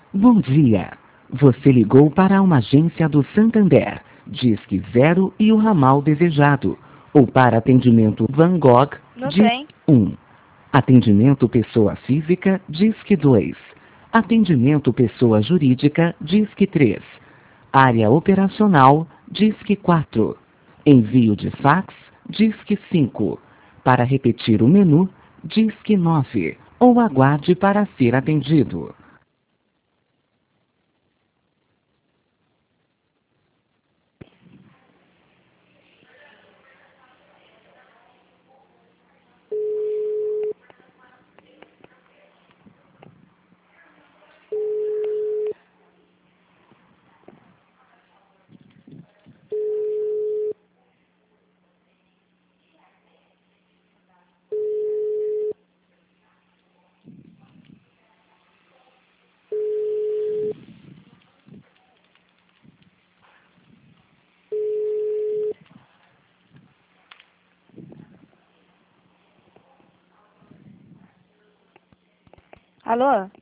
Bom dia. Você ligou para uma agência do Santander. Disque 0 e o ramal desejado. Ou para atendimento Van Gogh, Não Disque tem. 1. Atendimento pessoa física, Disque 2. Atendimento pessoa jurídica, Disque 3. Área operacional, Disque 4. Envio de fax, Disque 5. Para repetir o menu, Disque 9. Ou aguarde para ser atendido. Alô?